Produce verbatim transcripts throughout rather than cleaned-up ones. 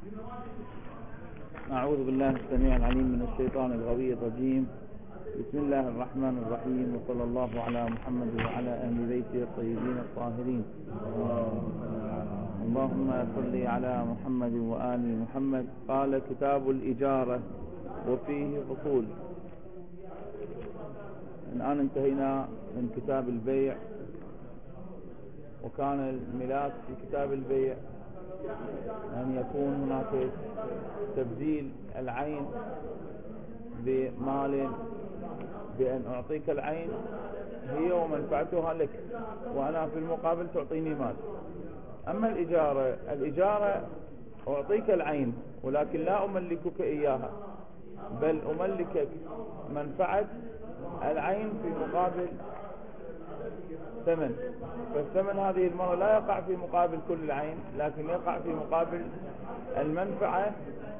أعوذ بالله السميع العليم من الشيطان الغوي الرجيم. بسم الله الرحمن الرحيم، وصلى الله على محمد وعلى أهل بيته الطيبين الطاهرين. اللهم صل على محمد وآل محمد. قال: كتاب الإجارة وفيه فصول. الآن انتهينا من كتاب البيع، وكان الملاك في كتاب البيع أن يكون هناك تبديل العين بمال، بأن أعطيك العين هي ومنفعتها لك، وأنا في المقابل تعطيني مال. أما الإجارة الإجارة أعطيك العين ولكن لا أملكك إياها، بل أملكك منفعة العين في مقابل ثمن. فالثمن هذه المرة لا يقع في مقابل كل العين، لكن يقع في مقابل المنفعة،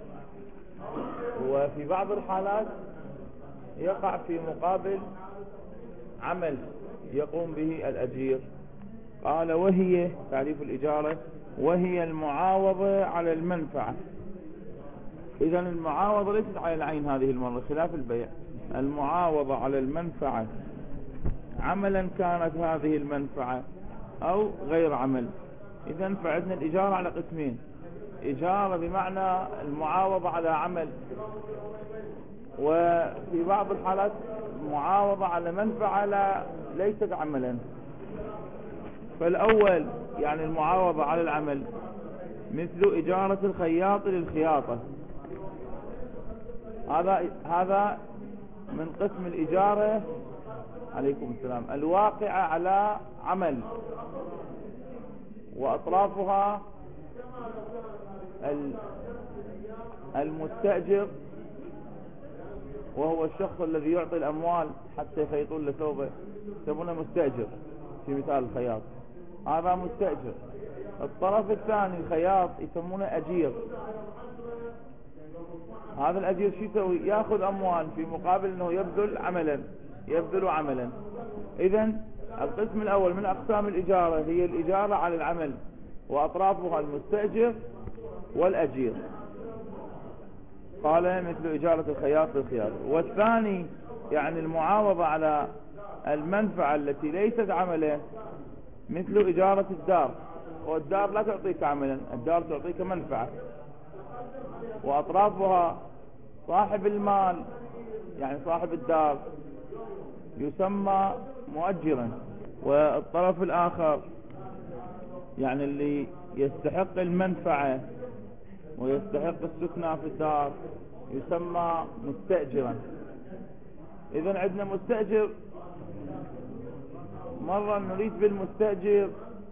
وفي بعض الحالات يقع في مقابل عمل يقوم به الأجير. قال: وهي تعريف الإجارة: وهي المعاوضة على المنفعة. إذن المعاوضة ليست على العين هذه المرة، خلاف البيع. المعاوضة على المنفعة، عملا كانت هذه المنفعة أو غير عمل. إذن فعندنا الإجارة على قسمين: إجارة بمعنى المعاوضة على عمل، وفي بعض الحالات معاوضة على منفعة لا ليست عملا. فالأول يعني المعاوضة على العمل، مثل إجارة الخياط للخياطة. هذا هذا من قسم الإجارة عليكم السلام الواقعة على عمل، وأطرافها المستأجر، وهو الشخص الذي يعطي الأموال حتى يخيطون له ثوبه، يسمونه مستأجر في مثال الخياط، هذا مستأجر. الطرف الثاني الخياط يسمونه أجير. هذا الأجير شو يسوي؟ يأخذ أموال في مقابل أنه يبذل عملا يبذل عملا. إذن القسم الأول من أقسام الإجارة هي الإجارة على العمل، وأطرافها المستأجر والأجير. قال: مثل إجارة الخياط للخياط. والثاني يعني المعاوضة على المنفعة التي ليست عملا، مثل إجارة الدار. والدار لا تعطيك عملا، الدار تعطيك منفعة، وأطرافها صاحب المال يعني صاحب الدار يسمى مؤجرا، والطرف الآخر يعني اللي يستحق المنفعة ويستحق السكنة في الدار يسمى مستأجرا. إذن عندنا مستأجر، مرة نريد بالمستأجر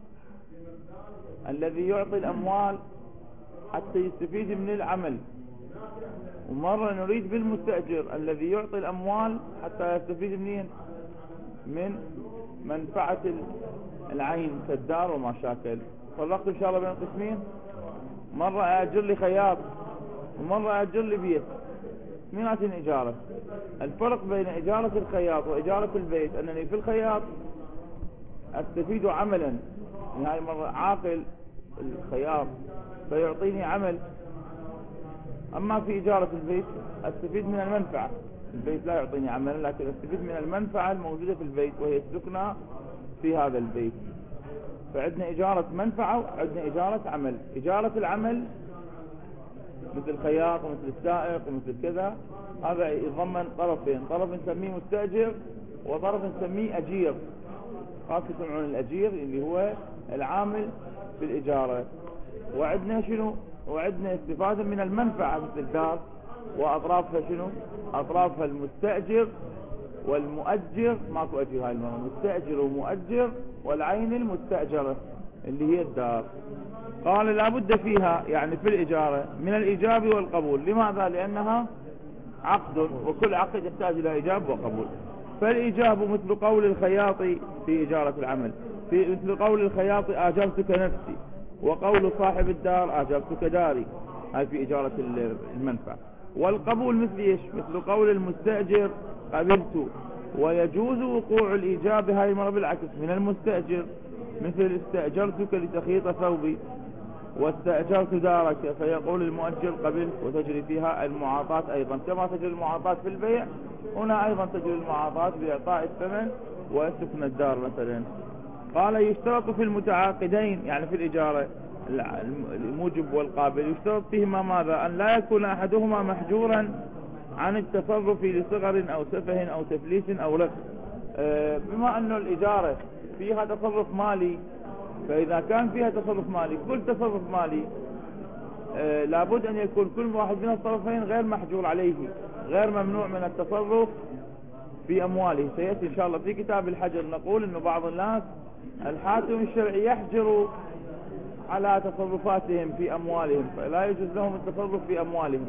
الذي يعطي الأموال حتى يستفيد من العمل، ومرة نريد بالمستأجر الذي يعطي الأموال حتى يستفيد منين؟ من منفعة العين كالدار وما شاكل. فرقت إن شاء الله بين القسمين. مرة أجر لي خياط ومرة أجر لي بيت، اثنيناتين إجارة. الفرق بين إجارة الخياط وإجارة البيت أنني في الخياط أستفيد عملا، يعني هاي مرة عاقل الخياط فيعطيني عمل. أما في إجارة البيت أستفيد من المنفعة، البيت لا يعطيني عملا لكن أستفيد من المنفعة الموجودة في البيت وهي السكنة في هذا البيت. فعندنا إجارة منفعة وعندنا إجارة عمل. إجارة العمل مثل الخياط ومثل السائق ومثل كذا، هذا يضمن طرفين: طرف نسميه مستأجر وطرف نسميه أجير، خاصة يسمعون الأجير اللي هو العامل في الإجارة. وعندنا شنو؟ وعندنا استفادة من المنفعة مثل الدار، وأطرافها شنو؟ أطرافها المستأجر والمؤجر. ماكو أجير هاي المرة، مستأجر ومؤجر، والعين المستأجرة اللي هي الدار. قال: لا بد فيها يعني في الإجارة من الإيجاب والقبول. لماذا؟ لأنها عقد، وكل عقد يحتاج إلى إيجاب وقبول. فالإيجاب مثل قول الخياط في إجارة العمل، في مثل قول الخياط آجرتك نفسي، وقول صاحب الدار آجرتك داري، هاي في إجارة المنفعة. والقبول مثل إيش؟ مثل قول المستأجر قبلت. ويجوز وقوع الإيجاب هاي مرة بالعكس من المستأجر، مثل استأجرتك لتخيط ثوبي، واستأجرت دارك، فيقول المؤجر قبلت، وتجري فيها المعاطاة أيضا كما تجري المعاطاة في البيع، هنا أيضا تجري المعاطاة بإعطاء الثمن وسكن الدار مثلا. قال يشترط في المتعاقدين يعني في الإجارة الموجب والقابل، يشترط فيهما ماذا؟ أن لا يكون أحدهما محجورا عن التصرف لصغر أو سفه أو تفليس أو رق. بما أنه الإجارة فيها تصرف مالي، فإذا كان فيها تصرف مالي كل تصرف مالي لابد أن يكون كل واحد من الطرفين غير محجور عليه، غير ممنوع من التصرف في أمواله. سيأتي إن شاء الله في كتاب الحجر نقول أنه بعض الناس الحاكم الشرعي يحجر على تصرفاتهم في أموالهم، فلا يجوز لهم التصرف في أموالهم.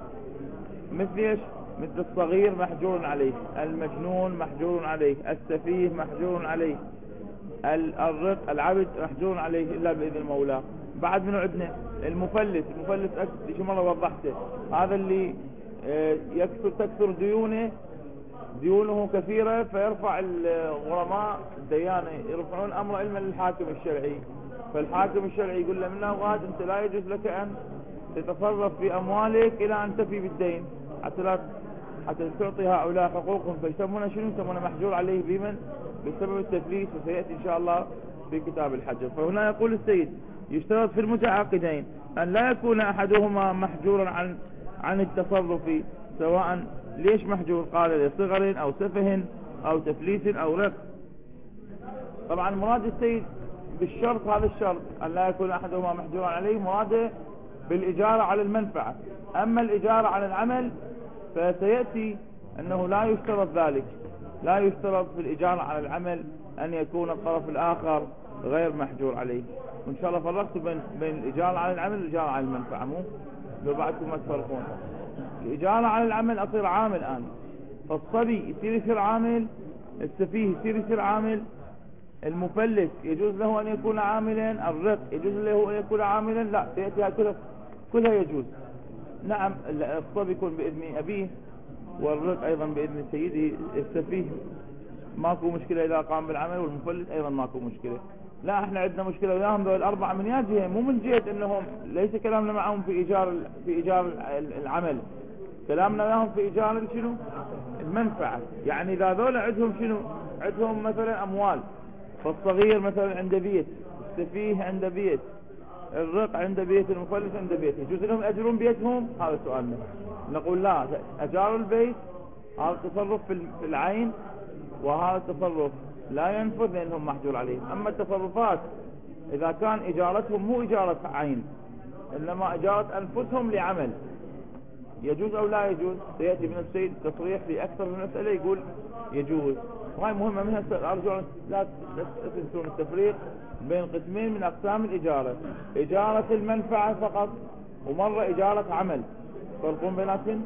مثل إيش؟ مثل الصغير محجور عليه، المجنون محجور عليه، السفيه محجور عليه، الرق العبد محجور عليه إلا بإذن المولى. بعد منه عندنا المفلس. المفلس شو مرة وضحته، هذا اللي يكثر تكثر ديونه ديونه كثيرة، فيرفع الغرماء الديانة يرفعون أمر علما للحاكم الشرعي، فالحاكم الشرعي يقول له من أوقات أنت لا يجوز لك أن تتصرف في أموالك إلى أن تفي بالدين، حتى لا حتى تعطي هؤلاء حقوقهم، فيسمونه شنو؟ يسمونه محجور عليه بمن؟ بسبب التفليس، وسيأتي إن شاء الله في كتاب الحجر. فهنا يقول السيد يشترط في المتعاقدين أن لا يكون أحدهما محجورا عن عن التصرف، سواء ليش محجور؟ قال لصغر أو سفه أو تفليس أو رق. طبعا مراد السيد بالشرط هذا الشرط أن لا يكون أحدهما محجورا عليه، مراده بالإجارة على المنفعة. أما الإجارة على العمل فسيأتي أنه لا يشترط ذلك، لا يشترط في الإجارة على العمل أن يكون الطرف الآخر غير محجور عليه. وإن شاء الله فرقت بين بين الإجارة على العمل والإجارة على المنفعة، مو لو بعدكم ما تفرقون. الإجارة على العمل أصير عامل الآن، فالصبي يصير يصير عامل، السفيه يصير يصير عامل، المفلس يجوز له أن يكون عاملا، الرق يجوز له أن يكون عاملا، لا تأتي كلها كلها يجوز. نعم الصبي يكون بإذن أبيه، والرق أيضا بإذن سيده، السفيه ماكو مشكلة إذا قام بالعمل، والمفلس أيضا ماكو مشكلة. لا احنا عندنا مشكلة وياهم ذول الأربعة من يا جهة، مو من جهة أنهم ليس كلامنا معهم في إيجار في إيجار العمل، كلامنا وياهم في إيجار شنو؟ المنفعة. يعني إذا ذول عندهم شنو؟ عندهم مثلا أموال، فالصغير مثلا عنده بيت، السفيه عنده بيت، الرق عنده بيت، المفلس عنده بيت، يجوز لهم يأجرون بيتهم؟ هذا سؤالنا. نقول لا، أجار البيت هذا تصرف في العين، وهذا التصرف لا ينفذ لأنهم محجور عليه. أما التصرفات إذا كان إجارتهم مو إجارة عين إنما إجارة أنفسهم لعمل، يجوز أو لا يجوز؟ سيأتي من السيد تصريح في أكثر من مسألة يقول يجوز. وهي مهمة منها، أرجو لا تنسون التفريق بين قسمين من أقسام الإجارة، إجارة المنفعة فقط، ومرة إجارة عمل، فرقون بيناتهم.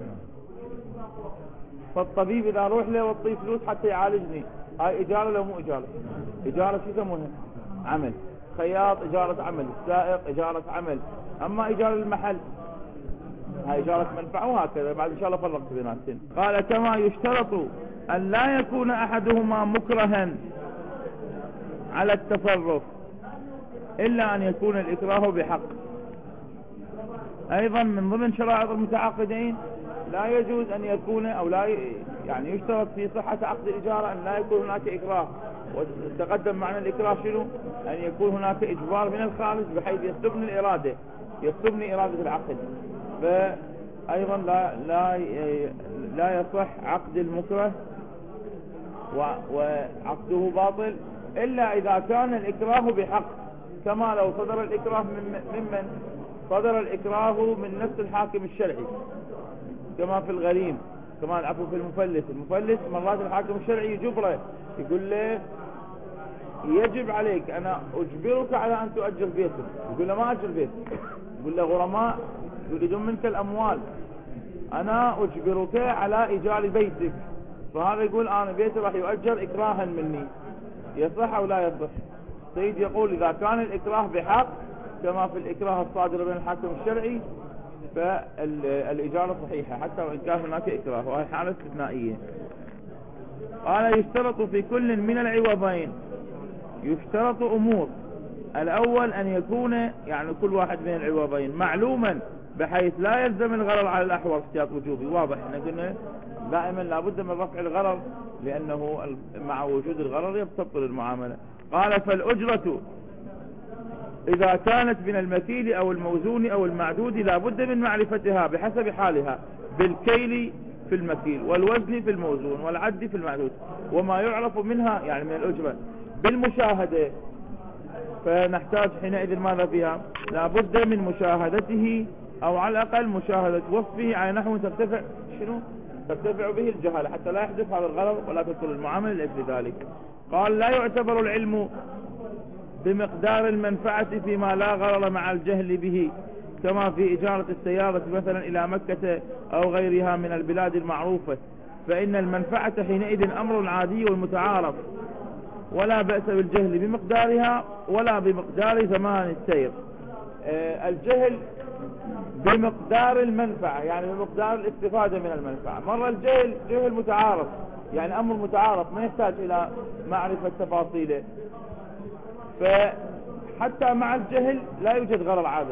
فالطبيب إذا روح له واعطيه فلوس حتى يعالجني، هاي إجارة لو مو إجارة؟ إجارة شو يسمونها؟ عمل. خياط إجارة عمل، سائق إجارة عمل. أما إجارة المحل هاي إجارة منفعة، وهكذا بعد إن شاء الله فرقت بيناتهم. قال كما يشترط أن لا يكون أحدهما مكرها على التصرف إلا أن يكون الإكراه بحق. أيضا من ضمن شرائط المتعاقدين لا يجوز أن يكون أو لا يعني يشترط في صحة عقد الإجارة أن لا يكون هناك إكراه. وتقدم معنى الإكراه شنو؟ أن يكون هناك إجبار من الخارج بحيث يسلبني الإرادة، يسلبني إرادة العقد. فأيضا لا لا لا يصح عقد المكره وعقده باطل إلا إذا كان الإكراه بحق، كما لو صدر الإكراه من ممن صدر الإكراه من نفس الحاكم الشرعي، كما في الغريم، كما العفو في المفلس. المفلس مرات الحاكم الشرعي يجبره، يقول له يجب عليك أنا أجبرك على أن تؤجر بيتك، يقول له ما أجر بيتك، يقول له غرماء يريدون منك الأموال، أنا أجبرك على إيجار بيتك. فهذا يقول أنا بيتي راح يؤجر إكراها مني، يصح أو لا يصح؟ سيد يقول إذا كان الإكراه بحق كما في الإكراه الصادر بين الحاكم الشرعي فالإجارة صحيحة حتى وإن كان هناك إكراه، وهي حالة استثنائية. قال يشترط في كل من العوضين، يشترط أمور الأول أن يكون يعني كل واحد من العوضين معلوما بحيث لا يلزم الغرر على الأحوال احتياط وجوبي. واضح احنا قلنا دائما لابد من رفع الغرر لأنه مع وجود الغرر تبطل المعاملة. قال فالأجرة إذا كانت من المكيل أو الموزون أو المعدود لابد من معرفتها بحسب حالها بالكيل في المكيل والوزن في الموزون والعد في المعدود، وما يعرف منها يعني من الأجرة بالمشاهدة. فنحتاج حينئذ ماذا فيها؟ لابد من مشاهدته أو على الأقل مشاهدة وصفه على نحو ترتفع شنو؟ ترتفع به الجهالة حتى لا يحدث هذا الغرض ولا تبطل المعاملة لأجل ذلك. قال لا يعتبر العلم بمقدار المنفعة فيما لا غرر مع الجهل به، كما في إجارة السيارة مثلا إلى مكة أو غيرها من البلاد المعروفة، فإن المنفعة حينئذ أمر عادي والمتعارف، ولا بأس بالجهل بمقدارها ولا بمقدار زمان السير. آه الجهل بمقدار المنفعة يعني بمقدار الاستفادة من المنفعة. مرة الجهل جهل متعارف يعني أمر متعارف ما يحتاج إلى معرفة تفاصيله، فحتى مع الجهل لا يوجد غرر عادة،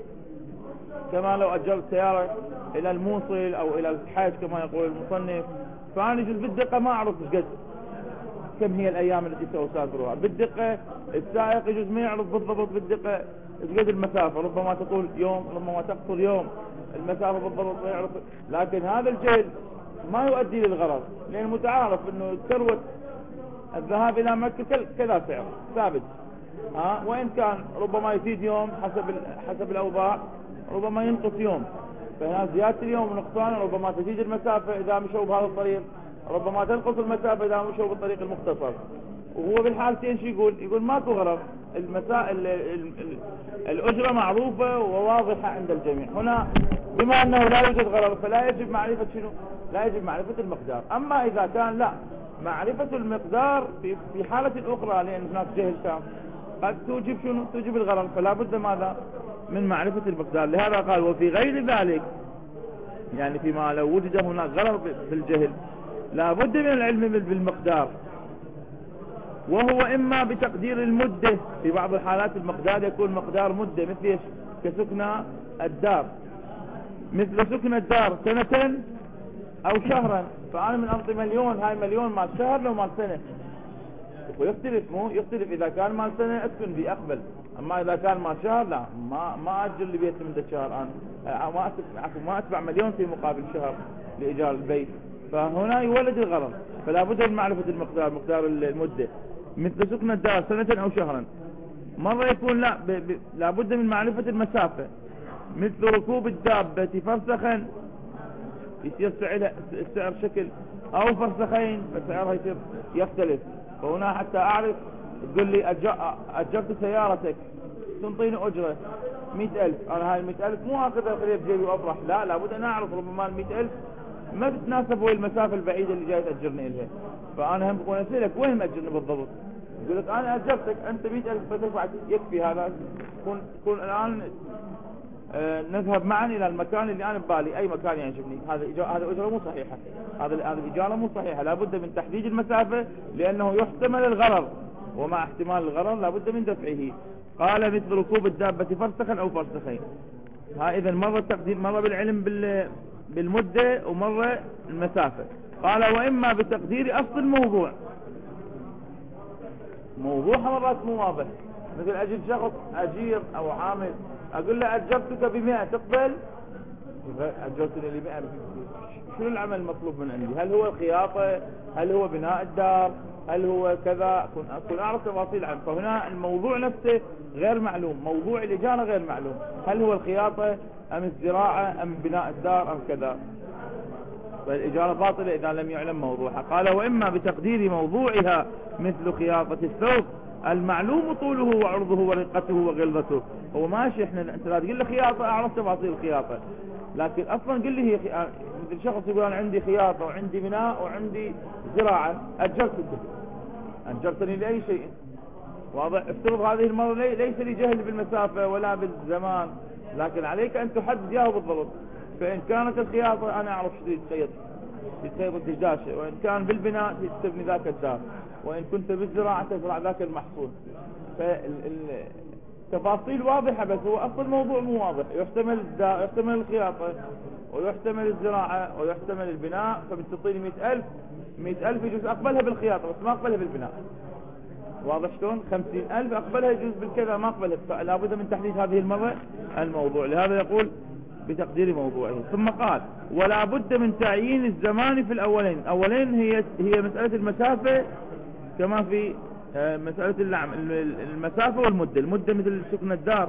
كما لو أجرت سيارة إلى الموصل أو إلى الحج كما يقول المصنف، فأنا يجوز بالدقة ما أعرف قد كم هي الأيام التي سأسافرها بالدقة. السائق يجوز ما يعرف بالضبط بالدقة قد المسافة، ربما تقول يوم ربما تقصر يوم المسافة بالضبط ما يعرف. لكن هذا الجهل ما يؤدي للغرر لأن متعارف أنه ثروة الذهاب إلى مكة كذا سعر ثابت، ها وإن كان ربما يزيد يوم حسب حسب الأوضاع، ربما ينقص يوم، فهنا زيادة اليوم ونقصان ربما تزيد المسافة إذا مشوا بهذا الطريق، ربما تنقص المسافة إذا مشوا بالطريق المختصر. وهو بالحالتين شو يقول؟ يقول ماكو غرر، المسائل الأجرة معروفة وواضحة عند الجميع. هنا بما أنه لا يوجد غرر فلا يجب معرفة شنو؟ لا يجب معرفة المقدار. أما إذا كان لا معرفة المقدار في في حالة أخرى لأن هناك جهل تام قد توجب شنو؟ توجب الغرر، فلا بد ماذا؟ من معرفة المقدار. لهذا قال وفي غير ذلك يعني فيما لو وجد هناك غرر بالجهل لا بد من العلم بالمقدار، وهو إما بتقدير المدة. في بعض الحالات المقدار يكون مقدار مدة مثل ايش؟ كسكنى الدار، مثل سكن الدار سنة أو شهرا، فأنا من أرضي مليون، هاي مليون مال شهر لو مال سنة، ويختلف مو يختلف إذا كان مال سنة أسكن بي أقبل، أما إذا كان مال شهر لا ما ما أجر لي بيت من الشهر أنا ما أتبع ما أتبع مليون في مقابل شهر لإيجار البيت، فهنا يولد الغرض. فلا بد من معرفة المقدار مقدار المدة، مثل سكن الدار سنة أو شهرا. مرة يكون لا ب... ب... لا بد من معرفة المسافة، مثل ركوب الدابة فرسخا يصير سعر السعر شكل أو فرسخين فسعرها يصير يختلف. فهنا حتى أعرف تقول لي أجرت سيارتك تنطيني أجرة مئة ألف، أنا هاي المئة ألف مو أخذها خليها بجيبي وأفرح، لا لابد أن أعرف ربما المئة ألف ما تتناسب وهي المسافة البعيدة اللي جاي تأجرني إلها، فأنا هم بكون أسألك وين مأجرني بالضبط؟ يقول لك أنا أجرتك أنت مئة ألف فتدفع يكفي هذا. كون كون الآن آه نذهب معا إلى المكان اللي أنا ببالي أي مكان يعجبني، هذا هذا أجرة مو صحيحة، هذا هذا الإجارة مو صحيحة، لابد من تحديد المسافة لأنه يحتمل الغرر، ومع احتمال الغرر لابد من دفعه. قال مثل ركوب الدابة فرسخا أو فرسخين. ها إذا مرة تقدير مرة بالعلم بال بالمدة ومرة المسافة. قال وإما بتقدير أصل الموضوع، موضوعها مرات مو واضح، مثل أجل شخص أجير أو عامل أقول له أجرتك بمئة تقبل؟ أجرتني لمئة، شنو العمل المطلوب من عندي؟ هل هو الخياطة؟ هل هو بناء الدار؟ هل هو كذا؟ أكون أكون أعرف تفاصيل عنه. فهنا الموضوع نفسه غير معلوم، موضوع الإجارة غير معلوم، هل هو الخياطة أم الزراعة أم بناء الدار أم كذا، فالإجارة باطلة إذا لم يعلم موضوعها. قال وإما بتقدير موضوعها مثل خياطة الثوب المعلوم طوله وعرضه ورقته وغلظته. هو ماشي احنا انت لا تقول لي خياطة اعرف تفاصيل الخياطة، لكن اصلا قل لي هي خي... مثل شخص يقول انا عندي خياطة وعندي بناء وعندي زراعة، اجرتك اجرتني لاي شيء واضح. افترض هذه المرة لي... ليس لي جهل بالمسافة ولا بالزمان، لكن عليك ان تحدد اياه بالضبط. فان كانت الخياطة انا اعرف شو تخيط تخيط الدشداشة، وان كان بالبناء تبني ذاك الدار، وإن كنت بالزراعة تزرع ذاك المحصول. تفاصيل واضحة، بس هو أصل الموضوع مو واضح. يحتمل الدا... يحتمل الخياطة، ويحتمل الزراعة، ويحتمل البناء. فبتعطيني مئة ألف، مئة ألف يجوز أقبلها بالخياطة بس ما أقبلها بالبناء. واضح شلون؟ خمسين ألف أقبلها يجوز بالكذا ما أقبلها. فلا بد من تحديد هذه المرة الموضوع. لهذا يقول بتقدير موضوعه. ثم قال ولا بد من تعيين الزمان في الأولين. أولين هي هي مسألة المسافة، كما في مسألة المسافة والمدة. المدة مثل سكن الدار،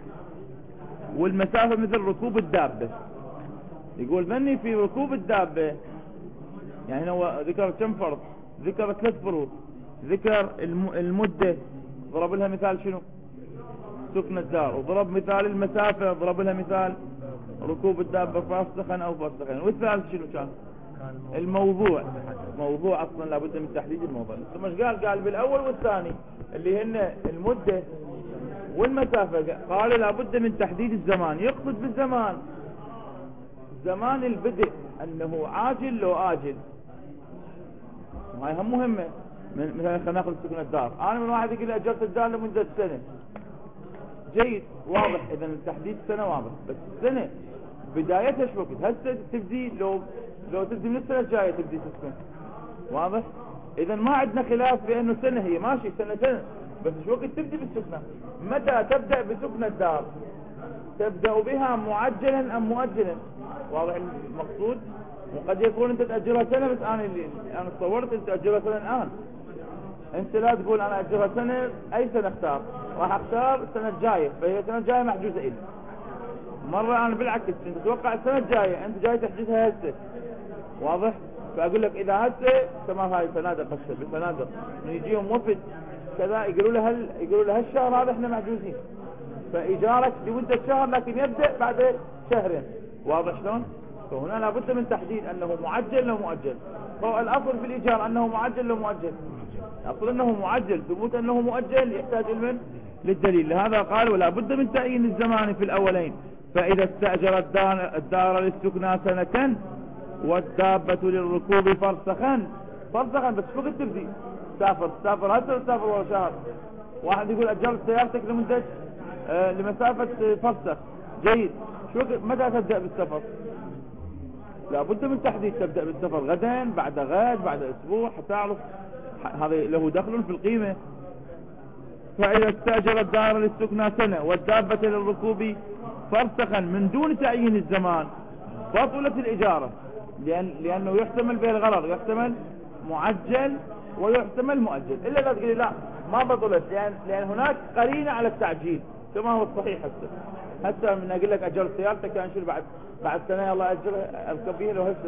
والمسافة مثل ركوب الدابة. يقول ذني في ركوب الدابة، يعني هو ذكر كم فرض؟ ذكر ثلاث فروض. ذكر المدة، ضرب لها مثال شنو؟ سكن الدار. وضرب مثال المسافة، ضرب لها مثال ركوب الدابة فاسخا أو فاسخين. والثالث شنو كان؟ الموضوع. موضوع أصلا لابد من تحديد الموضوع. ثم ايش قال؟ قال بالأول والثاني اللي هن المدة والمسافة، قال لابد من تحديد الزمان. يقصد بالزمان زمان البدء، أنه عاجل لو آجل. هاي هم مهمة. مثلا خلينا ناخذ سكن الدار. أنا من واحد يقول لي أجرت الدار لمدة سنة، جيد واضح. إذا التحديد سنة واضح، بس السنة بدايتها ايش وقت؟ هسه تبدي لو لو تبدي من السنة الجاية تبدي تسكن، واضح. إذا ما عندنا خلاف بأنه سنة هي ماشي سنة سنة، بس ايش وقت تبدي بالسكنة؟ متى تبدأ بسكن الدار؟ تبدأ بها معجلا أم مؤجلا؟ واضح المقصود. وقد يكون انت تأجرها سنة، بس انا اللي انا تصورت انت تأجرها سنة الآن. انت لا تقول انا أجرها سنة، اي سنة اختار؟ راح اختار السنة الجاية، فهي السنة الجاية محجوزة إلي. مرة انا بالعكس، انت تتوقع السنة الجاية، انت جاي تحجزها هسه، واضح. فاقول لك اذا هسه تمام، هاي فنادق هسه بالفنادق يجيهم وفد كذا يقولوا له هل يقولوا له هالشهر هذا احنا محجوزين، فايجارك لمدة شهر لكن يبدأ بعد شهرين. واضح شلون؟ فهنا لابد من تحديد انه معجل لو مؤجل. هو الاصل في الايجار انه معجل لو مؤجل. الاصل انه معجل، ثبوت انه مؤجل يحتاج المن للدليل. لهذا قال ولا بد من تعيين الزمان في الاولين. فاذا استاجر الدار, الدار للسكنى سنة والدابة للركوب فرسخا. فرسخا بس فوق تبدي سافر سافر هسه سافر ورا شهر. واحد يقول اجرت سيارتك لمدة آه لمسافة فرسخ، جيد. شو متى تبدأ بالسفر؟ لابد من تحديد. تبدأ بالسفر غدا، بعد غد، بعد اسبوع، حتى اعرف هذا له دخل في القيمة. فإذا استأجر الدار للسكنى سنة والدابة للركوب فرسخا من دون تعيين الزمان بطلت الإجارة، لأن لأنه يحتمل به الغرر، يحتمل معجل ويحتمل مؤجل. إلا لا تقولي لا ما بطلت، لأن, لأن هناك قرينة على التعجيل كما هو الصحيح. هسه هسه من أقول لك أجر سيارتك كان شو بعد بعد سنة الله أجرها أركب فيها لو هسه.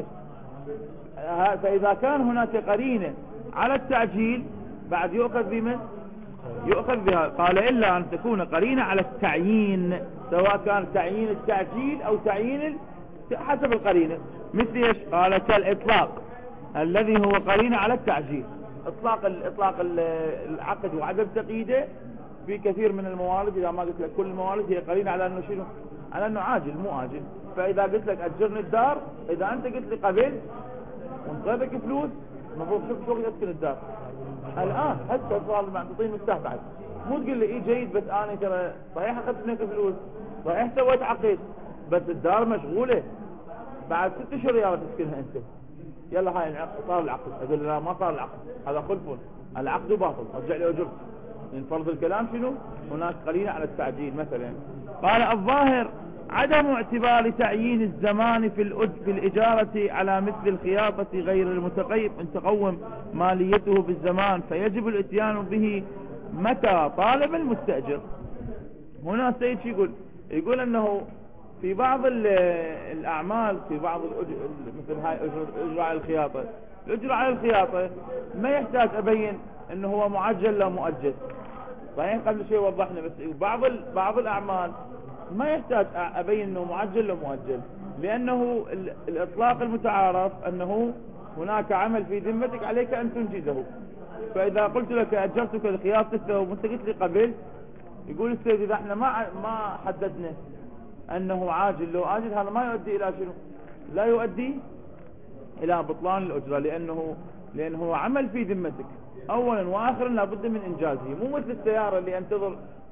فإذا كان هناك قرينة على التعجيل بعد يؤخذ بمن؟ يؤخذ بها. قال إلا أن تكون قرينة على التعيين، سواء كان تعيين التعجيل أو تعيين حسب القرينة. مثل ايش؟ قال كالإطلاق الذي هو قرينة على التعجيل. إطلاق الإطلاق العقد وعدم تقييده في كثير من الموارد. إذا ما قلت لك كل الموارد هي قرينة على أنه شنو؟ على أنه عاجل مو عاجل. فإذا قلت لك أجرني الدار، إذا أنت قلت لي قبل وانطيتك فلوس، المفروض شوف شو يسكن الدار الآن. هسه صار معطيني مفتاح بعد، مو تقول لي إيه جيد بس أنا ترى صحيح أخذت منك فلوس، صحيح سويت عقد، بس الدار مشغولة، بعد ست اشهر يلا تسكنها أنت. يلا هاي صار العقد. أقول لا ما صار العقد، هذا خلف، العقد باطل، رجع لي أجرت. من فرض الكلام شنو؟ هناك قرينة على التعجيل. مثلا قال الظاهر عدم اعتبار تعيين الزمان في الأج في الإجارة على مثل الخياطة غير المتقيم ان تقوم ماليته بالزمان، فيجب الاتيان به متى طالب المستأجر. هنا السيد شو يقول؟ يقول انه في بعض الأعمال، في بعض مثل هاي أجرة على الخياطة، الأجرة على الخياطة ما يحتاج أبين انه هو معجل لا مؤجل. صحيح قبل شيء وضحنا، بس بعض بعض الأعمال ما يحتاج أبين أنه معجل ومؤجل، لأنه الإطلاق المتعارف أنه هناك عمل في ذمتك عليك أن تنجزه. فإذا قلت لك أجرتك لخياطة الثوب وأنت قلت لي قبل، يقول السيد إذا احنا ما ما حددنا أنه عاجل لو آجل، هذا ما يؤدي إلى شنو؟ لا يؤدي إلى بطلان الأجرة، لأنه لأنه عمل في ذمتك أولا وآخرا لابد من إنجازه. مو مثل السيارة اللي أنتظر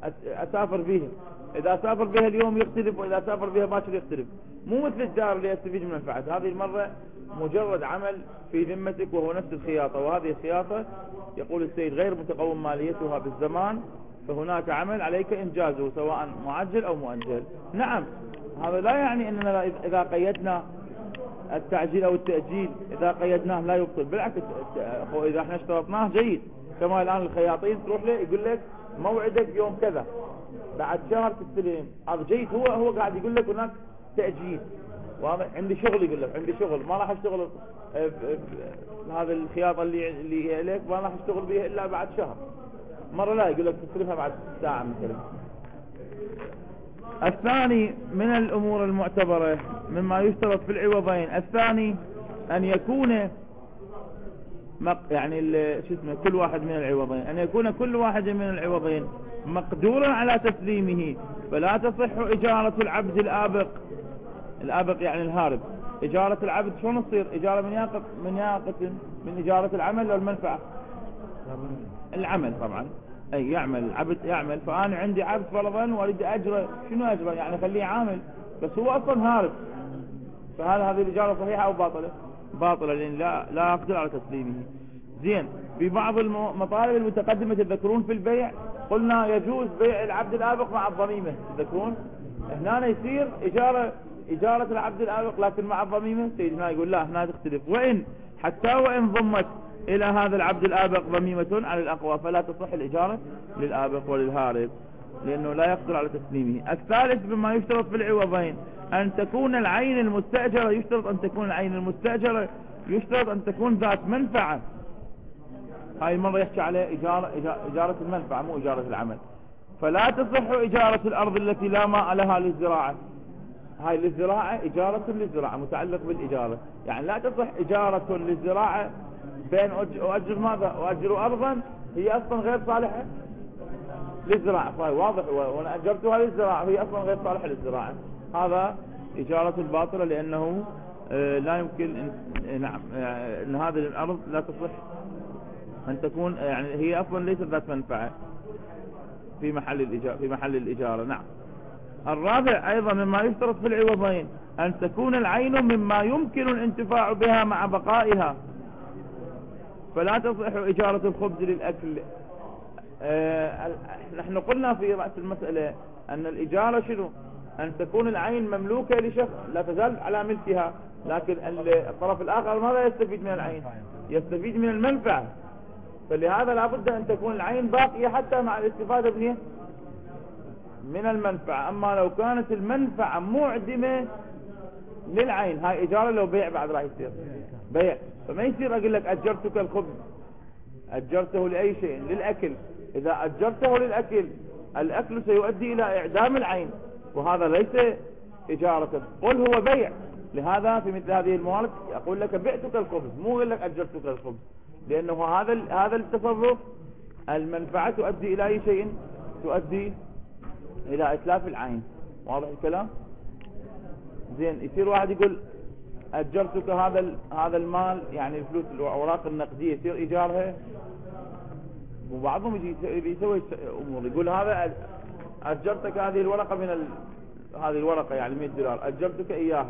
اسافر بيها. اذا سافر بها اليوم يختلف، واذا سافر بها باكر يختلف. مو مثل الدار اللي يستفيد من منفعته. هذه المرة مجرد عمل في ذمتك وهو نفس الخياطة، وهذه الخياطة يقول السيد غير متقوم ماليتها بالزمان، فهناك عمل عليك انجازه سواء معجل او مؤجل. نعم، هذا لا يعني اننا اذا قيدنا التعجيل او التأجيل اذا قيدناه لا يبطل، بالعكس اذا احنا اشترطناه جيد. كما الان الخياطين تروح له يقول لك موعدك يوم كذا، بعد شهر تستلم، هذا جيد. هو هو قاعد يقول لك هناك تأجيل، واضح. عندي شغل، يقول لك عندي شغل ما راح اشتغل هذا الخياطة اللي اللي لك ما راح اشتغل بها الا بعد شهر. مرة لا يقول لك تستلمها بعد ساعة مثلا. الثاني من الامور المعتبرة مما يشترط في العوضين، الثاني ان يكون يعني شو اسمه كل واحد من العوضين ان يكون كل واحد من العوضين مقدورا على تسليمه، فلا تصح اجارة العبد الآبق. الآبق يعني الهارب. اجارة العبد شلون تصير؟ اجارة من ياقة من ياقة من اجارة العمل او المنفعة؟ العمل طبعا. اي يعمل العبد يعمل، فانا عندي عبد فرضا واريد اجره. شنو اجره؟ يعني خليه عامل بس هو اصلا هارب. فهل هذه الاجاره صحيحه او باطله؟ باطله، لان لا لا اقدر على تسليمه. زين، في بعض المطالب المتقدمه تذكرون في البيع قلنا يجوز بيع العبد الآبق مع الضميمه، تذكرون؟ هنا يصير اجاره اجاره العبد الآبق لكن مع الضميمه. سيدنا يقول لا، هنا تختلف. وان حتى وان ضمت الى هذا العبد الآبق ضميمة على الاقوى فلا تصح الاجارة للآبق وللهارب لانه لا يقدر على تسليمه. الثالث مما يشترط في العوضين ان تكون العين المستأجرة، يشترط ان تكون العين المستأجرة يشترط ان تكون ذات منفعة. هاي المرة يحكي على اجارة اجارة المنفعة مو اجارة العمل. فلا تصح اجارة الارض التي لا ماء لها للزراعة. هاي للزراعة اجارة للزراعة متعلق بالاجارة، يعني لا تصح اجارة للزراعة بين أؤجر ماذا؟ أؤجر أرضا هي أصلا غير صالحة للزراعة. طيب واضح، وأنا أجرتها للزراعة هي أصلا غير صالحة للزراعة. هذا إجارة الباطلة، لأنه لا يمكن إن نعم إن هذه الأرض لا تصح أن تكون، يعني هي أصلا ليست ذات منفعة في محل الإجارة في محل الإجارة. نعم. الرابع أيضا مما يشترط في العوضين أن تكون العين مما يمكن الانتفاع بها مع بقائها، فلا تصح إجارة الخبز للأكل. آه نحن قلنا في رأس المسألة أن الإجارة شنو؟ أن تكون العين مملوكة لشخص لا تزال على ملكها، لكن الطرف الآخر ماذا يستفيد من العين؟ يستفيد من المنفعة. فلهذا لابد أن تكون العين باقية حتى مع الاستفادة من المنفعة. أما لو كانت المنفعة معدمة للعين، هاي إجارة. لو بيع بعد راح يصير بيع، فما يصير أقول لك أجرتك الخبز، أجرته لأي شيء للأكل. إذا أجرته للأكل الأكل سيؤدي إلى إعدام العين، وهذا ليس إجارة، قل هو بيع. لهذا في مثل هذه الموارد أقول لك بعتك الخبز، مو أقول لك أجرتك الخبز، لأنه هذا هذا التصرف المنفعة تؤدي إلى أي شيء؟ تؤدي إلى إتلاف العين. واضح الكلام؟ زين، يصير واحد يقول أجرتك هذا هذا المال، يعني الفلوس الأوراق النقدية يصير إيجارها. وبعضهم يجي يسوي أمور يقول هذا أجرتك هذه الورقة من ال... هذه الورقة يعني مئة دولار أجرتك إياها.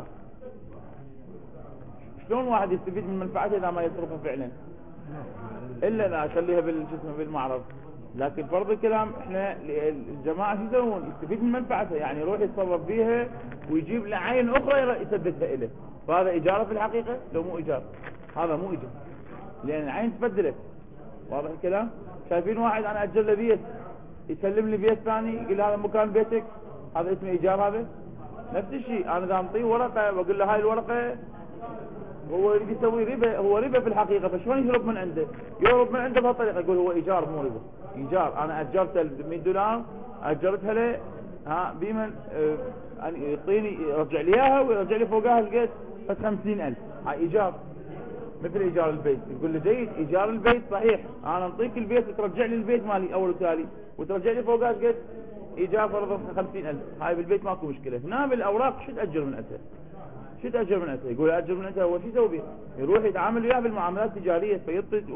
شلون واحد يستفيد من منفعته إذا ما يصرفها فعلا؟ إلا لا أخليها بالجسم بالمعرض. لكن فرض الكلام احنا الجماعة شو يسوون؟ يستفيد من منفعته، يعني يروح يتصرف فيها ويجيب له عين أخرى يسددها إليه. فهذا إجارة في الحقيقة؟ لو مو إجارة، هذا مو إجارة، لأن العين تبدلت. واضح الكلام؟ شايفين واحد أنا أجل له بيت يسلم لي بيت ثاني يقول هذا مكان بيتك، هذا اسمه إيجار. هذا نفس الشيء. أنا إذا أعطيه ورقة وأقول له هاي الورقة، هو يريد يسوي ربا، هو ربا في الحقيقة. فشلون يهرب من عنده؟ يهرب من عنده بهالطريقة، يقول هو إيجار مو ربا. إيجار، أنا أجرت مئة دولار أجرتها له، ها بيمن اه يعطيني يرجع لي إياها ويرجع لي فوقها لقيت بس خمسين ألف. هاي إيجار، مثل إيجار البيت. يقول لي جيد، إيجار البيت صحيح، أنا أعطيك البيت وترجع لي البيت مالي أول وتالي وترجع لي فوقها لقيت إيجار فرضا خمسين ألف. هاي بالبيت ماكو مشكلة. هنا بالأوراق شو تأجر من أنت؟ شو تأجر من أنت؟ يقول أجر من أنت. هو شو يسوي بيه؟ يروح يتعامل وياه بالمعاملات التجارية، فيعطي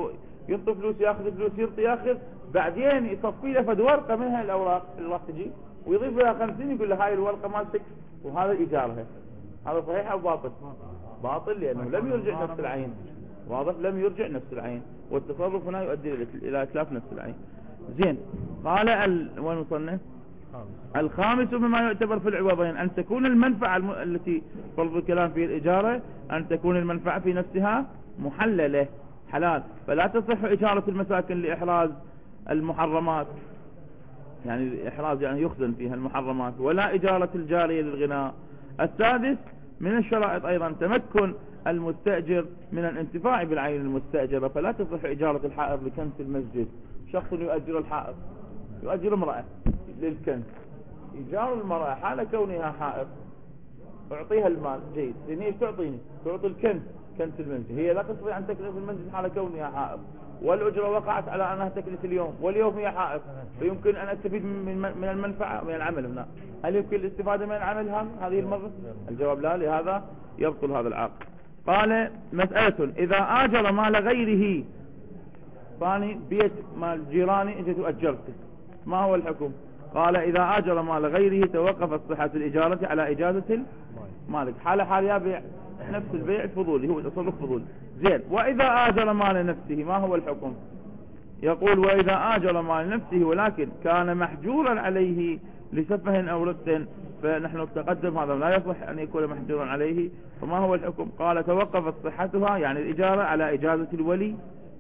ينطي فلوس ياخذ فلوس ينطي ياخذ، بعدين يصفي له فد ورقه من هاي الاوراق اللي راح تجي ويضيف لها خمسين يقول له هاي الورقه مالتك وهذا ايجارها. هذا صحيح او باطل؟ باطل، لانه لم يرجع نفس العين. واضح؟ لم يرجع نفس العين، والتصرف هنا يؤدي الى اتلاف نفس العين. زين. قال ال... وين وصلنا؟ الخامس مما يعتبر في العوضين أن تكون المنفعة الم... التي فرض الكلام في الإجارة أن تكون المنفعة في نفسها محللة حلال، فلا تصح إجارة المساكن لإحراز المحرمات، يعني الإحراز يعني يخزن فيها المحرمات، ولا إجارة الجارية للغناء. السادس من الشرائط أيضا تمكن المستأجر من الانتفاع بالعين المستأجرة، فلا تصح إجارة الحائط لكنس المسجد. شخص يؤجر الحائط، يؤجر امرأة للكنس، إيجار المرأة حال كونها حائط أعطيها المال جيد، لأن هي تعطيني تعطي الكنس كنس المنزل، هي لا تستطيع أن تكنس المنزل حال كونها حائط، والأجرة وقعت على أنها تكنس اليوم، واليوم هي حائط، فيمكن أن أستفيد من من المنفعة من العمل هنا. هل يمكن الاستفادة من العمل هم هذه المرة؟ الجواب لا، لهذا يبطل هذا العقد. قال مسألة إذا آجر مال غيره، ثاني بيت مال جيراني اجت وأجرته، ما هو الحكم؟ قال إذا آجر مال غيره توقفت صحة الإجارة على إجازة المالك، حال حال يبيع نفس البيع فضولي، هو تصرف فضولي. زين. وإذا آجر مال نفسه ما هو الحكم؟ يقول وإذا آجر مال نفسه ولكن كان محجورا عليه لسفه أو رد، فنحن تقدم هذا لا يصح أن يكون محجورا عليه، فما هو الحكم؟ قال توقفت صحتها يعني الإجارة على إجازة الولي.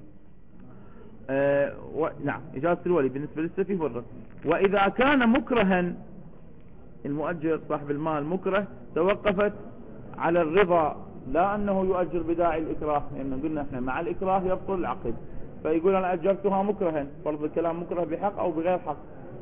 آه و... نعم إجازة الولي بالنسبة للسفيه والرد. وإذا كان مكرها المؤجر صاحب المال مكره توقفت على الرضا، لا أنه يؤجر بداعي الإكراه، لأنه يعني قلنا احنا مع الإكراه يبطل العقد، فيقول أنا أجرتها مكرها، فرض الكلام مكره بحق أو بغير حق،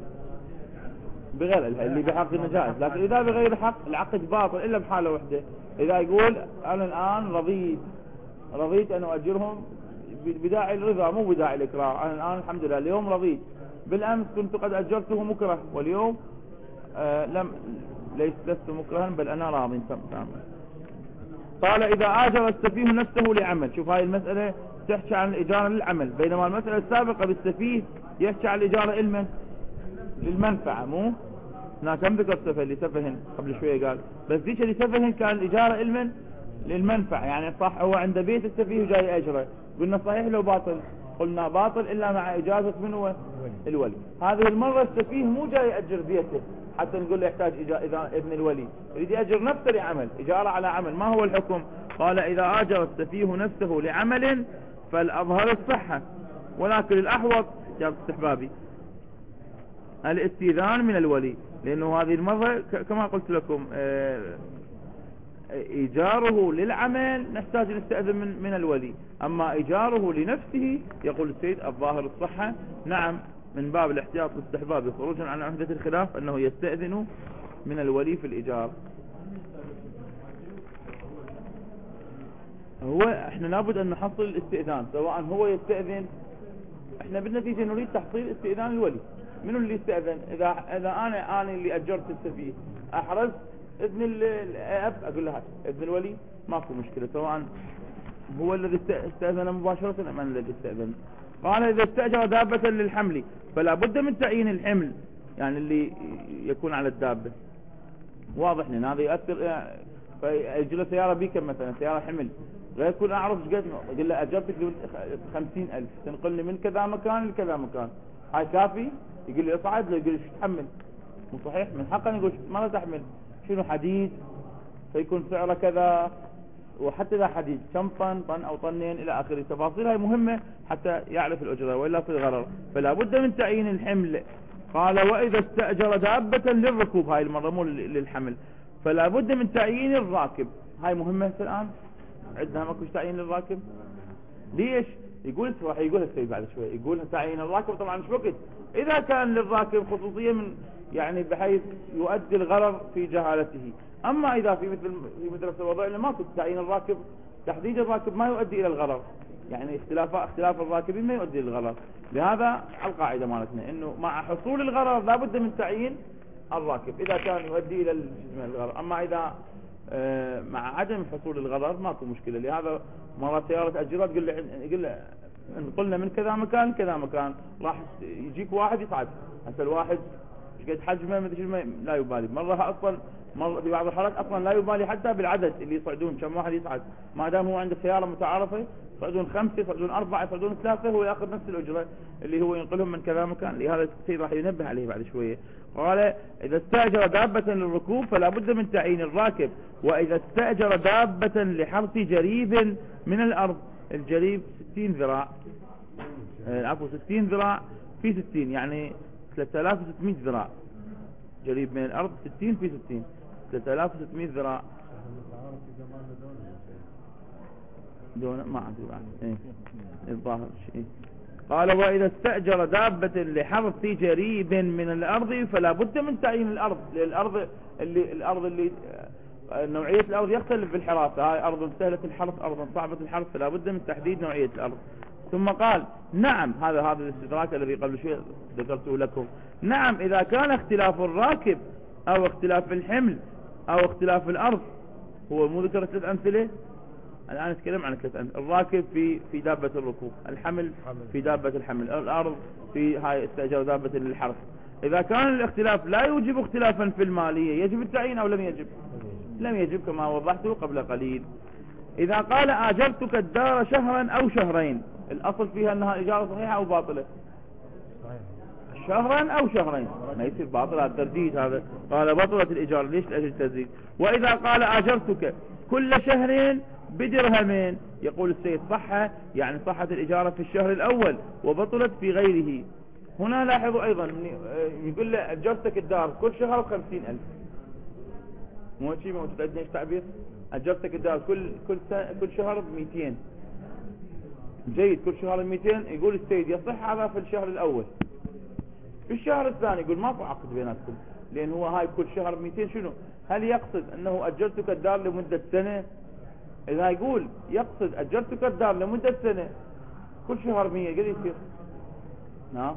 بغير اللي بحق النجائز، لكن إذا بغير حق العقد باطل إلا بحالة واحدة، إذا يقول أنا الآن رضيت رضيت أن أؤجرهم بداعي الرضا مو بداعي الإكراه، أنا الآن الحمد لله اليوم رضيت، بالأمس كنت قد أجرته مكره واليوم آه لم ليس لست مكرها بل أنا راض تماما. قال إذا آجر السفيه نفسه لعمل، شوف هاي المسألة تحكي عن الإجارة للعمل، بينما المسألة السابقة بالسفيه يحكي عن الإجارة إلمن للمنفعة، مو هنا كم ذكر سفه لسفه قبل شوية قال، بس ذيك لسفه كان الإجارة إلمن للمنفعة، يعني صح هو عند بيت السفيه جاي أجره، قلنا صحيح لو باطل؟ قلنا باطل إلا مع إجازة من هو الولي. هذه المرة السفيه مو جاي يأجر بيته حتى نقول له يحتاج إذا ابن الولي، يريد يأجر نفسه لعمل، إجارة على عمل. ما هو الحكم؟ قال إذا آجر السفيه نفسه لعمل فالأظهر الصحة، ولكن الأحوط جاب استحبابي الاستئذان من الولي، لأنه هذه المرة كما قلت لكم إيجاره للعمل نحتاج نستأذن من, من الولي، أما إيجاره لنفسه يقول السيد الظاهر الصحة. نعم من باب الاحتياط والاستحباب خروجا عن عهدة الخلاف أنه يستأذن من الولي في الإيجار. هو احنا لابد أن نحصل الاستئذان، سواء هو يستأذن، احنا بالنتيجة نريد تحصيل استئذان الولي. منو اللي يستأذن؟ إذا إذا أنا أنا اللي أجرت السفيه أحرز ابن الأب أقول له ابن الولي ماكو مشكلة، سواء هو الذي استأذن مباشرة أم أنا الذي استأذن. قال إذا استأجر دابة للحمل فلا بد من تعيين الحمل، يعني اللي يكون على الدابة، واضح لأن هذا يؤثر. يعني فيجي له سيارة بيكم مثلا، سيارة حمل، غير يكون أعرف ايش قد، يقول له أجرتك خمسين ألف تنقلني من كذا مكان لكذا مكان، هاي كافي؟ يقول لي اصعد له، يقول لي شو تحمل؟ مو صحيح، من حقا يقول ما تحمل، شنو حديد فيكون سعره كذا، وحتى إذا حديد كم طن طن أو طنين إلى آخره، تفاصيل هاي مهمة حتى يعرف الأجرة وإلا في الغرر، فلا بد من تعيين الحمل. قال وإذا استأجر دابة للركوب، هاي المرة مو للحمل، فلا بد من تعيين الراكب، هاي مهمة الآن عندنا ماكوش تعيين للراكب. ليش؟ يقول راح يقول السيد بعد شوي، يقول تعيين الراكب طبعا مش وقت، إذا كان للراكب خصوصية من يعني بحيث يؤدي الغرر في جهالته، أما إذا في مثل في مدرسة الوضع اللي ما كنت تعيين الراكب، تحديد الراكب ما يؤدي إلى الغرر، يعني اختلاف اختلاف الراكبين ما يؤدي إلى الغرر. لهذا القاعدة مالتنا إنه مع حصول الغرر لا بد من تعيين الراكب إذا كان يؤدي إلى الغرر، أما إذا آه مع عدم حصول الغرر ماكو مشكلة. لهذا مرة سيارة أجرات قل له قل له إن قلنا من كذا مكان كذا مكان راح يجيك واحد يصعد، هسه الواحد ايش قد حجمه مدري شو لا يبالي، مرة اصلا مرة في بعض الحالات اصلا لا يبالي حتى بالعدد اللي يصعدون كم واحد يصعد، ما دام هو عنده سيارة متعارفة يصعدون خمسة يصعدون أربعة يصعدون ثلاثة، هو ياخذ نفس الأجرة اللي هو ينقلهم من كذا مكان. لهذا السيد راح ينبه عليه بعد شوية. قال إذا استأجر دابة للركوب فلا بد من تعيين الراكب، وإذا استأجر دابة لحرث جريب من الأرض، الجريب ستين ذراع، العفو ستين ذراع في ستين يعني ثلاثة آلاف وستمائة ذراع، جريب من الأرض ستين في ستين ثلاثة آلاف وستمائة ذراع دون ما عندي بعد ايه الظاهر شيء. قال وإذا استأجر دابة لحرث جريب من الأرض فلا بد من تعيين الأرض، للأرض اللي الأرض اللي نوعية الأرض يختلف بالحراثة، هاي أرض سهلة الحرث أرض صعبة الحرث، فلا بد من تحديد نوعية الأرض. ثم قال نعم، هذا هذا الاستدراك الذي قبل شوي ذكرته لكم، نعم إذا كان اختلاف الراكب أو اختلاف الحمل أو اختلاف الأرض، هو مو ذكر ثلاث أمثلة الآن نتكلم عن ثلاث أمثلة، الراكب في في دابة الركوب، الحمل في دابة الحمل، الأرض في هاي استأجر دابة للحرث. إذا كان الاختلاف لا يوجب اختلافا في المالية يجب التعيين أو لم يجب؟ لم يجب كما وضحته قبل قليل. إذا قال آجرتك الدار شهرا أو شهرين، الأصل فيها أنها إجارة صحيحة أو باطلة؟ شهرا أو شهرين، ما يصير باطل، هذا ترديد، هذا قال بطلت الإجارة، ليش لأجل الترديد. وإذا قال آجرتك كل شهر بدرهمين، يقول السيد صحة، يعني صحت الإجارة في الشهر الأول وبطلت في غيره. هنا لاحظوا أيضا يقول له أجرتك الدار كل شهر بخمسين ألف، مو شيء موجود عندنا ايش تعبير؟ أجرتك الدار كل كل كل شهر بمئتين، جيد، كل شهر بمئتين. يقول السيد يصح هذا في الشهر الأول، في الشهر الثاني يقول ما في عقد بيناتكم، لأن هو هاي كل شهر بمئتين شنو؟ هل يقصد أنه أجرتك الدار لمدة سنة؟ إذا يقول يقصد أجرتك الدار لمدة سنة كل شهر مية قد يصير؟ نعم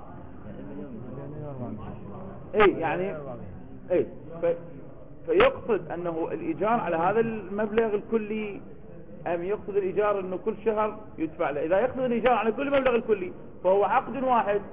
اي يعني اي في فيقصد أنه الإيجار على هذا المبلغ الكلي، أم يقصد الإيجار أنه كل شهر يدفع له؟ إذا يقصد الإيجار على كل مبلغ الكلي فهو عقد واحد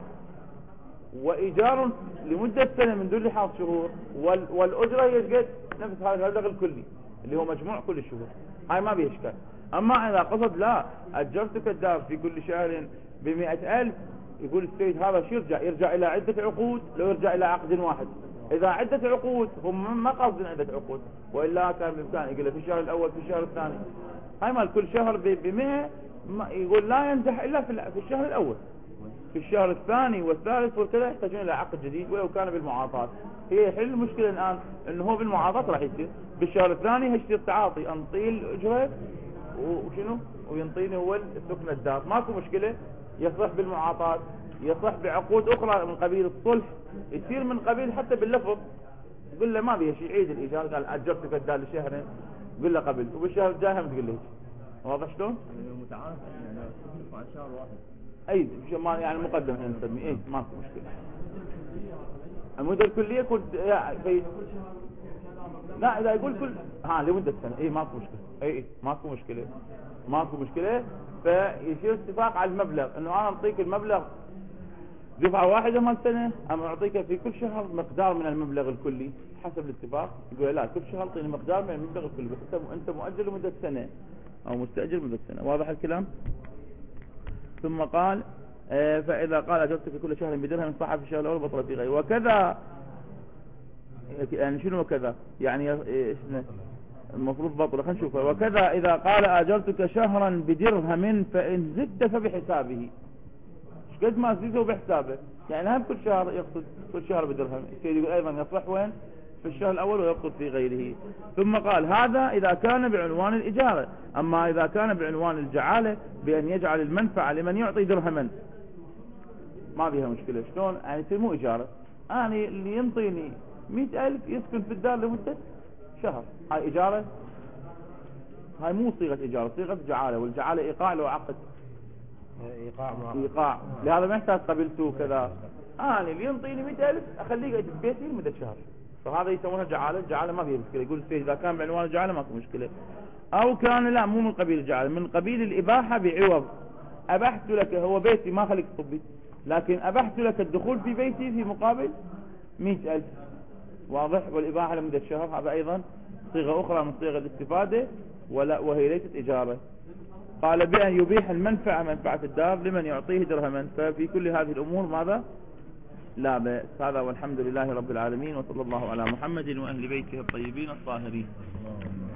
وإيجار لمدة سنة من دون لحاظ شهور، والأجرة يجد نفس هذا المبلغ الكلي اللي هو مجموع كل الشهور، هاي ما بيه إشكال. أما إذا قصد لا أجرتك الدار في كل شهر بمئة ألف، يقول السيد هذا شو يرجع؟ يرجع إلى عدة عقود لو يرجع إلى عقد واحد. إذا عدة عقود هم ما قصدين عدة عقود، وإلا كان بإمكان يقول في الشهر الأول في الشهر الثاني، هاي مال كل شهر بمئة، يقول لا ينجح إلا في الشهر الأول، في الشهر الثاني والثالث وكذا يحتاجون إلى عقد جديد ولو كان بالمعاطاة. هي حل المشكلة الآن إنه هو بالمعاطاة راح يصير، بالشهر الثاني هيصير تعاطي، أنطي الأجرة وشنو وينطيني هو السكن الدار، ماكو مشكلة، يصح بالمعاطاة، يصح بعقود أخرى من قبيل الصلح، يصير من قبيل حتى باللفظ، يقول له ما بيه شيء عيد الإيجار، قال أجرتك الدار لشهرين، يقول له قبل، وبالشهر الجاي هم تقول له هيك. واضح شلون؟ متعارف يعني عن شهر واحد. اي يعني مقدم احنا نسميه، اي ماكو مشكله. المدة الكلية كنت في لا اذا يقول كل ها لمدة سنة، اي ماكو مشكلة، اي اي ماكو مشكلة، ماكو مشكلة. فيصير اتفاق على المبلغ، انه انا اعطيك المبلغ دفعة واحدة مال سنة، اما اعطيك في كل شهر مقدار من المبلغ الكلي حسب الاتفاق. يقول لا كل شهر اعطيني مقدار من المبلغ الكلي، بس انت مؤجل لمدة سنة او مستأجر لمدة سنة. واضح الكلام؟ ثم قال آه فإذا قال أجرتك كل شهر بدرهم صح في الشهر الأول بطل في غيره. وكذا يعني شنو وكذا؟ يعني المفروض بطل، خلينا نشوف. وكذا إذا قال أجرتك شهرا بدرهم فإن زدت فبحسابه، ايش قد ما زيده بحسابه، يعني هم كل شهر يقصد كل شهر بدرهم. يقول أيضا يصح وين؟ في الشهر الأول ويقصد في غيره. ثم قال هذا إذا كان بعنوان الإجارة، أما إذا كان بعنوان الجعالة بأن يجعل المنفعة لمن يعطي درهما ما بيها مشكلة. شلون؟ يعني مو إجارة، يعني اللي ينطيني مئة ألف يسكن في الدار لمدة شهر، هاي إجارة؟ هاي مو صيغة إجارة، صيغة جعالة، والجعالة إيقاع لو عقد إيقاع إيقاع، لهذا ما يحتاج قبلته كذا. أنا اللي ينطيني مئة ألف أخليه قاعد في بيتي لمدة شهر، فهذا يسمونها جعالة. الجعالة ما فيها مشكلة. يقول السيد إذا كان بعنوان الجعالة ماكو مشكلة. أو كان لا مو من قبيل الجعالة، من قبيل الإباحة بعوض، أبحت لك، هو بيتي ما خليك طبي، لكن أبحت لك الدخول في بيتي في مقابل مئة ألف. واضح؟ والإباحة لمدة شهر هذا أيضا صيغة أخرى من صيغ الاستفادة، ولا وهي ليست إجارة. قال بأن يبيح المنفعة منفعة الدار لمن يعطيه درهما، ففي كل هذه الأمور ماذا؟ لا بأس. هذا والحمد لله رب العالمين، وصلى الله على محمد وأهل بيته الطيبين الطاهرين.